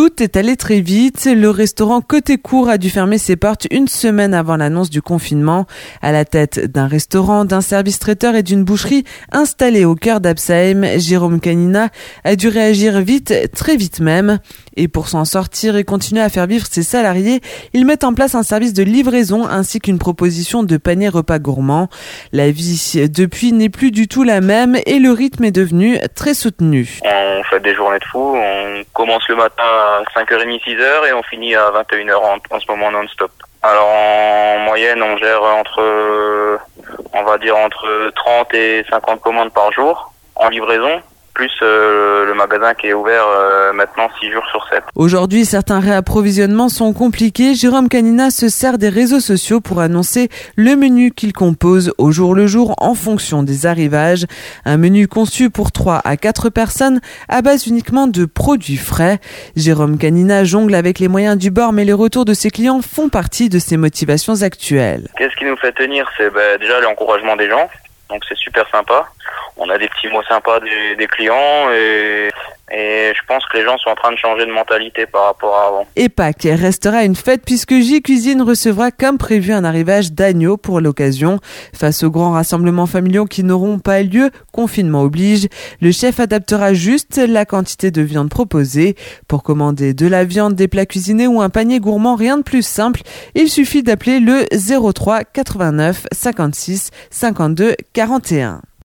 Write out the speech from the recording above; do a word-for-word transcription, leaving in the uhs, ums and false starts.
Tout est allé très vite. Le restaurant Côté Court a dû fermer ses portes une semaine avant l'annonce du confinement. À la tête d'un restaurant, d'un service traiteur et d'une boucherie installée au cœur d'Absheim, Jérôme Canina a dû réagir vite, très vite même. Et pour s'en sortir et continuer à faire vivre ses salariés, il met en place un service de livraison ainsi qu'une proposition de panier repas gourmand. La vie depuis n'est plus du tout la même et le rythme est devenu très soutenu. On fait des journées de fou, on commence le matin à cinq heures trente, six heures et on finit à vingt et une heures en, en ce moment non-stop. Alors en moyenne, on gère entre, on va dire entre trente et cinquante commandes par jour en livraison. Plus euh, le magasin qui est ouvert euh, maintenant six jours sur sept. Aujourd'hui, certains réapprovisionnements sont compliqués. Jérôme Canina se sert des réseaux sociaux pour annoncer le menu qu'il compose au jour le jour en fonction des arrivages. Un menu conçu pour trois à quatre personnes à base uniquement de produits frais. Jérôme Canina jongle avec les moyens du bord, mais les retours de ses clients font partie de ses motivations actuelles. Qu'est-ce qui nous fait tenir ? C'est ben, déjà l'encouragement des gens. Donc c'est super sympa. On a des petits mots sympas des, des clients et, et je pense que les gens sont en train de changer de mentalité par rapport à avant. Et Pâques restera une fête puisque J-Cuisine recevra comme prévu un arrivage d'agneaux pour l'occasion. Face aux grands rassemblements familiaux qui n'auront pas lieu, confinement oblige, le chef adaptera juste la quantité de viande proposée. Pour commander de la viande, des plats cuisinés ou un panier gourmand, rien de plus simple, il suffit d'appeler le zéro trois quatre-vingt-neuf cinquante-six cinquante-deux quarante et un.